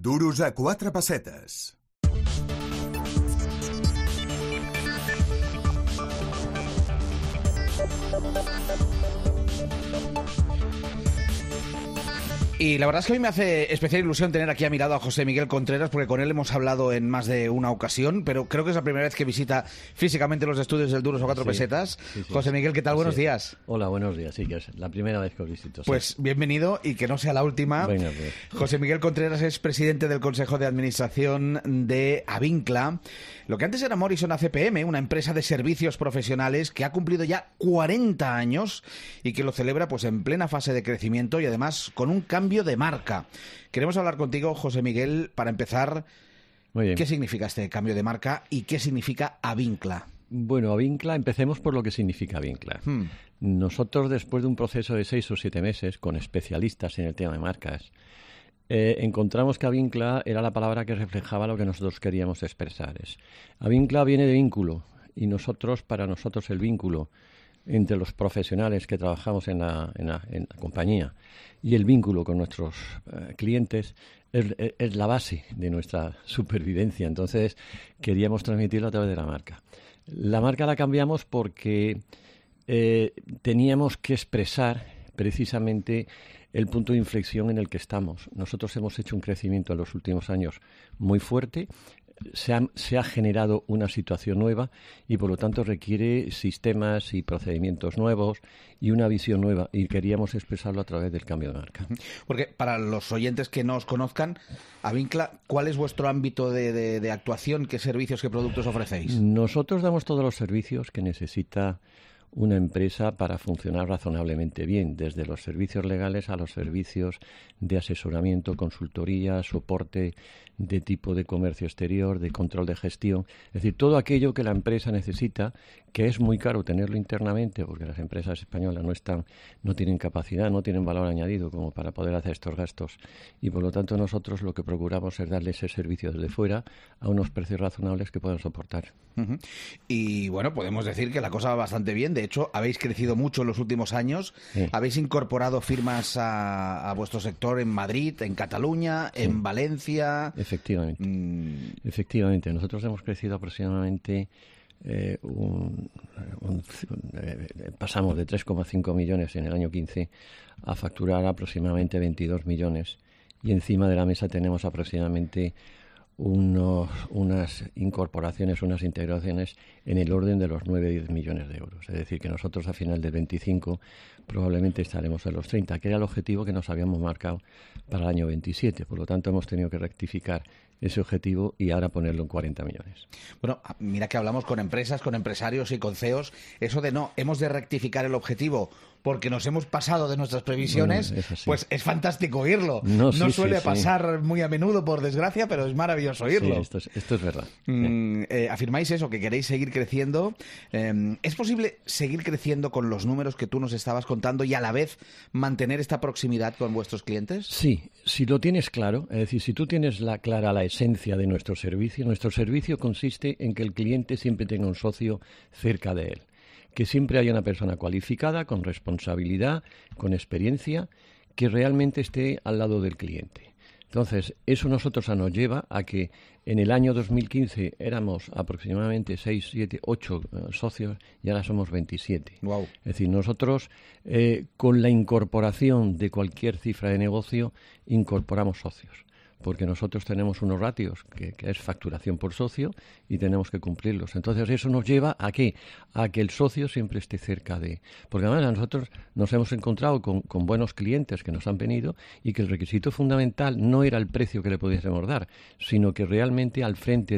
Duros a 4 pessetes. Y la verdad es que a mí me hace especial ilusión tener aquí a mi lado a José Miguel Contreras, porque con él hemos hablado en más de una ocasión, pero creo que es la primera vez que visita físicamente los estudios del Duros a 4 pesetas. Sí. José Miguel, ¿qué tal? Buenos días. Hola, buenos días. Sí, que es la primera vez que os visito. Sí. Pues bienvenido y que no sea la última. Venga, pues. José Miguel Contreras es presidente del Consejo de Administración de Avincla, lo que antes era Morrison ACPM, una empresa de servicios profesionales que ha cumplido ya 40 años y que lo celebra pues en plena fase de crecimiento y además con un cambio de marca. Queremos hablar contigo, José Miguel, para empezar. Muy bien. ¿Qué significa este cambio de marca y qué significa Avincla? Bueno, Avincla, empecemos por lo que significa Avincla. Nosotros, después de un proceso de 6 o 7 meses con especialistas en el tema de marcas, encontramos que Avincla era la palabra que reflejaba lo que nosotros queríamos expresar. Avincla viene de vínculo y para nosotros el vínculo entre los profesionales que trabajamos en la compañía y el vínculo con nuestros clientes es la base de nuestra supervivencia. Entonces, queríamos transmitirlo a través de la marca. La marca la cambiamos porque teníamos que expresar precisamente el punto de inflexión en el que estamos. Nosotros hemos hecho un crecimiento en los últimos años muy fuerte. Se ha generado una situación nueva y por lo tanto requiere sistemas y procedimientos nuevos y una visión nueva, y queríamos expresarlo a través del cambio de marca. Porque para los oyentes que no os conozcan, Avincla, ¿cuál es vuestro ámbito de actuación? ¿Qué servicios, qué productos ofrecéis? Nosotros damos todos los servicios que necesita una empresa para funcionar razonablemente bien, desde los servicios legales a los servicios de asesoramiento, consultoría, soporte de tipo de comercio exterior, de control de gestión, es decir, todo aquello que la empresa necesita, que es muy caro tenerlo internamente, porque las empresas españolas no tienen capacidad, no tienen valor añadido como para poder hacer estos gastos, y por lo tanto nosotros lo que procuramos es darle ese servicio desde fuera a unos precios razonables que puedan soportar. Y bueno, podemos decir que la cosa va bastante bien. De hecho, habéis crecido mucho en los últimos años. Sí. Habéis incorporado firmas a vuestro sector en Madrid, en Cataluña, sí, en Valencia. Efectivamente. Efectivamente. Nosotros hemos crecido aproximadamente pasamos de 3,5 millones en el año 15 a facturar aproximadamente 22 millones. Y encima de la mesa tenemos aproximadamente unas incorporaciones, unas integraciones en el orden de los 9-10 millones de euros. Es decir, que nosotros a final del 25 probablemente estaremos en los 30, que era el objetivo que nos habíamos marcado para el año 27. Por lo tanto, hemos tenido que rectificar ese objetivo y ahora ponerlo en 40 millones. Bueno, mira que hablamos con empresas, con empresarios y con CEOs. Eso de hemos de rectificar el objetivo porque nos hemos pasado de nuestras previsiones, pues es fantástico oírlo. No suele pasar muy a menudo, por desgracia, pero es maravilloso oírlo. Sí, esto es verdad. Afirmáis eso, que queréis seguir creciendo. ¿Es posible seguir creciendo con los números que tú nos estabas contando y a la vez mantener esta proximidad con vuestros clientes? Sí, si lo tienes claro, es decir, si tú tienes clara la esencia de nuestro servicio consiste en que el cliente siempre tenga un socio cerca de él, que siempre haya una persona cualificada, con responsabilidad, con experiencia, que realmente esté al lado del cliente. Entonces, eso nosotros nos lleva a que en el año 2015 éramos aproximadamente 6, 7, 8 socios y ahora somos 27. Wow. Es decir, nosotros con la incorporación de cualquier cifra de negocio incorporamos socios, porque nosotros tenemos unos ratios que es facturación por socio y tenemos que cumplirlos. Entonces eso nos lleva ¿a qué? A que el socio siempre esté cerca de... Porque además nosotros nos hemos encontrado con buenos clientes que nos han venido y que el requisito fundamental no era el precio que le pudiésemos dar, sino que realmente al frente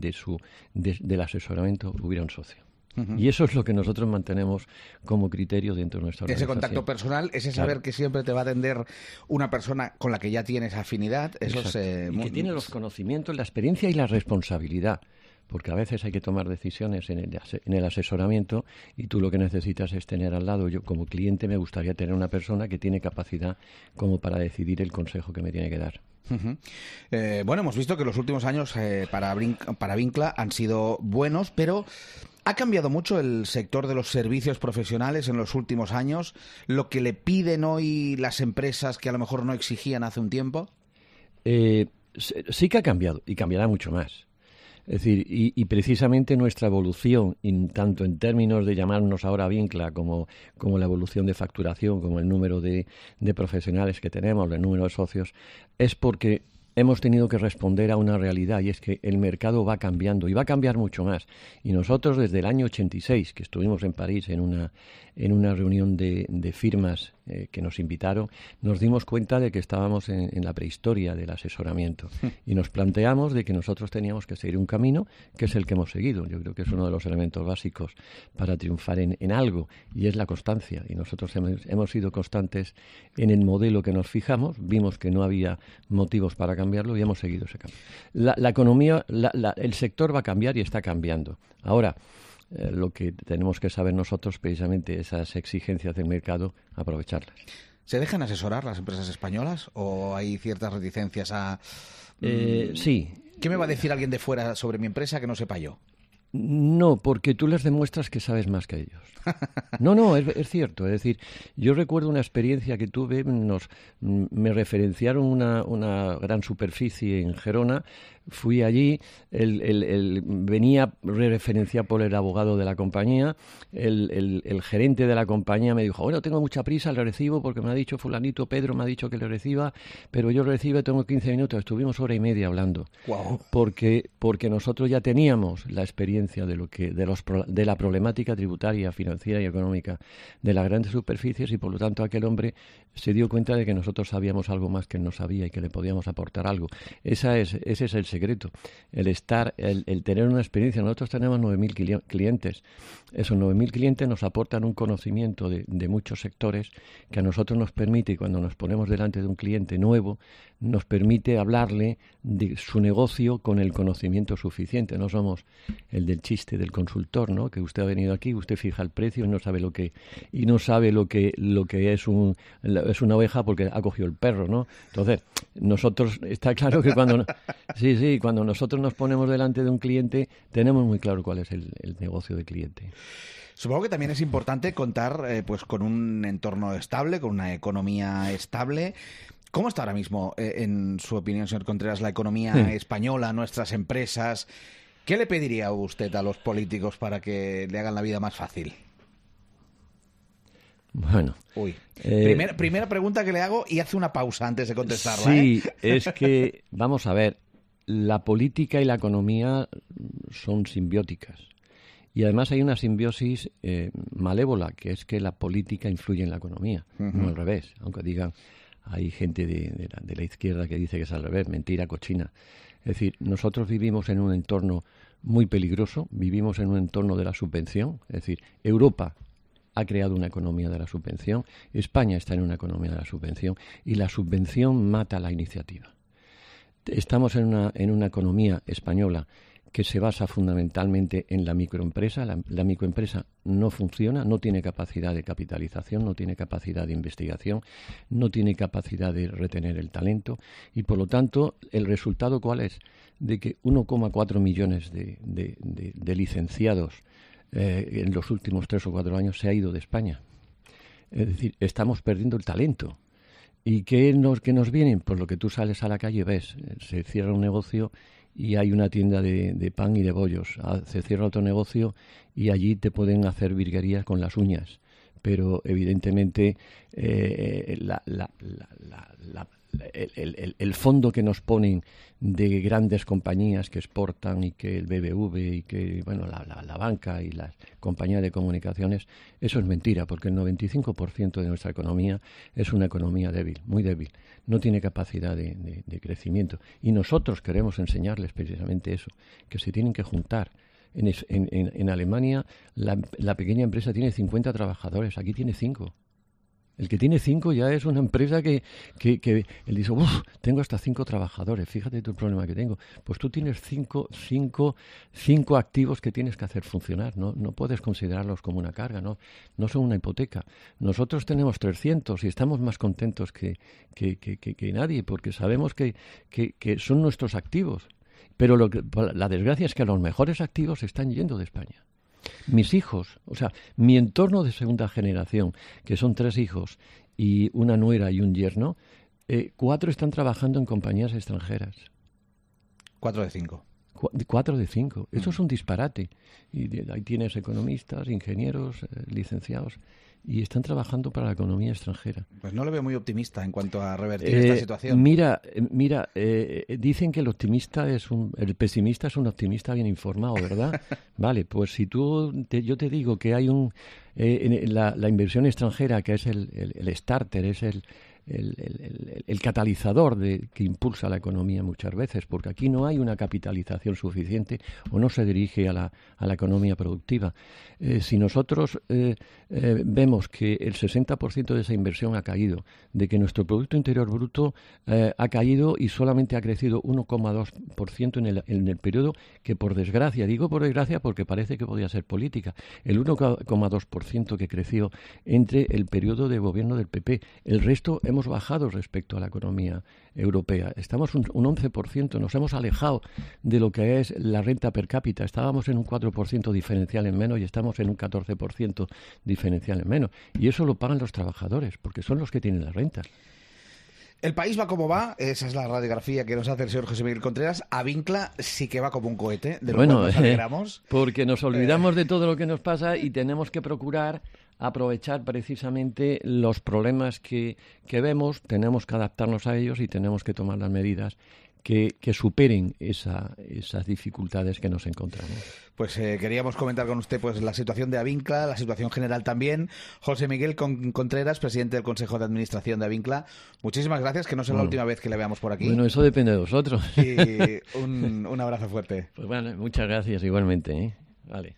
del asesoramiento hubiera un socio. Y eso es lo que nosotros mantenemos como criterio dentro de nuestra organización. Ese contacto personal, ese saber que siempre te va a atender una persona con la que ya tienes afinidad. Eso es, y que tiene los conocimientos, la experiencia y la responsabilidad. Porque a veces hay que tomar decisiones en el asesoramiento y tú lo que necesitas es tener al lado. Yo como cliente me gustaría tener una persona que tiene capacidad como para decidir el consejo que me tiene que dar. Bueno, hemos visto que los últimos años para Avincla han sido buenos, pero ¿ha cambiado mucho el sector de los servicios profesionales en los últimos años? ¿Lo que le piden hoy las empresas que a lo mejor no exigían hace un tiempo? Sí que ha cambiado y cambiará mucho más. Es decir, y precisamente nuestra evolución, tanto en términos de llamarnos ahora Avincla como la evolución de facturación, como el número de profesionales que tenemos, el número de socios, es porque hemos tenido que responder a una realidad, y es que el mercado va cambiando y va a cambiar mucho más. Y nosotros desde el año 86, que estuvimos en París en una reunión de firmas que nos invitaron, nos dimos cuenta de que estábamos en la prehistoria del asesoramiento y nos planteamos de que nosotros teníamos que seguir un camino que es el que hemos seguido. Yo creo que es uno de los elementos básicos para triunfar en algo, y es la constancia. Y nosotros hemos sido constantes en el modelo que nos fijamos, vimos que no había motivos para cambiarlo y hemos seguido ese camino. La economía, el sector va a cambiar y está cambiando. Ahora, lo que tenemos que saber nosotros, precisamente, esas exigencias del mercado, aprovecharlas. ¿Se dejan asesorar las empresas españolas o hay ciertas reticencias a...? Sí. ¿Qué me va a decir alguien de fuera sobre mi empresa que no sepa yo? No, porque tú les demuestras que sabes más que ellos. No, es cierto. Es decir, yo recuerdo una experiencia que tuve, me referenciaron una gran superficie en Gerona, fui allí, venía referenciado por el abogado de la compañía, el gerente de la compañía me dijo, bueno, tengo mucha prisa, le recibo porque me ha dicho fulanito, Pedro me ha dicho que le reciba, pero yo recibo, tengo 15 minutos, estuvimos hora y media hablando. Wow. Porque nosotros ya teníamos la experiencia de la problemática tributaria, financiera y económica de las grandes superficies, y por lo tanto aquel hombre se dio cuenta de que nosotros sabíamos algo más que él no sabía y que le podíamos aportar algo. Ese es el secreto, el tener una experiencia. Nosotros tenemos 9.000 clientes. Esos 9.000 clientes nos aportan un conocimiento de muchos sectores que a nosotros nos permite, y cuando nos ponemos delante de un cliente nuevo, nos permite hablarle de su negocio con el conocimiento suficiente. No somos el del chiste del consultor, ¿no? Que usted ha venido aquí, usted fija el precio y no sabe lo que es una oveja porque ha cogido el perro, ¿no? Entonces, nosotros, está claro que cuando nosotros nos ponemos delante de un cliente, tenemos muy claro cuál es el negocio del cliente. Supongo que también es importante contar pues con un entorno estable, con una economía estable. ¿Cómo está ahora mismo, en su opinión, señor Contreras, la economía española, nuestras empresas? ¿Qué le pediría usted a los políticos para que le hagan la vida más fácil? Bueno. Primera pregunta que le hago, y hace una pausa antes de contestarla. Sí, es que, vamos a ver, la política y la economía son simbióticas. Y además hay una simbiosis malévola, que es que la política influye en la economía, no al revés. Aunque digan, hay gente de la izquierda que dice que es al revés, mentira cochina. Es decir, nosotros vivimos en un entorno muy peligroso, vivimos en un entorno de la subvención. Es decir, Europa ha creado una economía de la subvención, España está en una economía de la subvención, y la subvención mata la iniciativa. Estamos en una economía española que se basa fundamentalmente en la microempresa. La microempresa no funciona, no tiene capacidad de capitalización, no tiene capacidad de investigación, no tiene capacidad de retener el talento, y por lo tanto, ¿el resultado cuál es? De que 1,4 millones de licenciados en los últimos 3 o 4 años se ha ido de España. Es decir, estamos perdiendo el talento. ¿Y qué nos vienen? Pues lo que tú sales a la calle ves, se cierra un negocio y hay una tienda de pan y de bollos. Se cierra otro negocio y allí te pueden hacer virguerías con las uñas. Pero evidentemente el fondo que nos ponen de grandes compañías que exportan, y que el BBV y que la banca y las compañías de comunicaciones, eso es mentira, porque el 95% de nuestra economía es una economía débil, muy débil, no tiene capacidad de crecimiento, y nosotros queremos enseñarles precisamente eso, que se tienen que juntar. En Alemania la pequeña empresa tiene 50 trabajadores, aquí tiene 5. El que tiene 5 ya es una empresa que él dice, tengo hasta 5 trabajadores, fíjate tú el problema que tengo. Pues tú tienes 5 activos que tienes que hacer funcionar, ¿no? No puedes considerarlos como una carga, no son una hipoteca. Nosotros tenemos 300 y estamos más contentos que nadie, porque sabemos que son nuestros activos. Pero la desgracia es que los mejores activos se están yendo de España. Mis hijos, o sea, mi entorno de segunda generación, que son 3 hijos y una nuera y un yerno, 4 están trabajando en compañías extranjeras. 4 de 5. 4 de 5. Eso es un disparate. Y ahí tienes economistas, ingenieros, licenciados, y están trabajando para la economía extranjera. Pues no lo veo muy optimista en cuanto a revertir esta situación. Mira, dicen que el pesimista es un optimista bien informado, ¿verdad? Vale, pues si yo te digo que hay la inversión extranjera, que es el starter, es el catalizador que impulsa la economía muchas veces, porque aquí no hay una capitalización suficiente o no se dirige a la economía productiva. Si nosotros vemos que el 60% de esa inversión ha caído, de que nuestro Producto Interior Bruto ha caído y solamente ha crecido 1,2% en el periodo que, por desgracia, digo por desgracia porque parece que podía ser política, el 1,2% que creció entre el periodo de gobierno del PP. El resto hemos bajado respecto a la economía europea. Estamos un 11%, nos hemos alejado de lo que es la renta per cápita. Estábamos en un 4% diferencial en menos y estamos en un 14% diferencial en menos. Y eso lo pagan los trabajadores, porque son los que tienen las rentas. El país va como va, esa es la radiografía que nos hace el señor José Miguel Contreras. Avincla sí que va como un cohete, de lo cual nos alegramos. Porque nos olvidamos de todo lo que nos pasa y tenemos que procurar aprovechar precisamente los problemas que vemos, tenemos que adaptarnos a ellos y tenemos que tomar las medidas que superen esas dificultades que nos encontramos. Pues queríamos comentar con usted pues la situación de Avincla, la situación general también. José Miguel Contreras, presidente del Consejo de Administración de Avincla, muchísimas gracias, que no sea la última vez que le veamos por aquí. Bueno, eso depende de vosotros. Y un abrazo fuerte. Pues bueno, muchas gracias igualmente, ¿eh? Vale.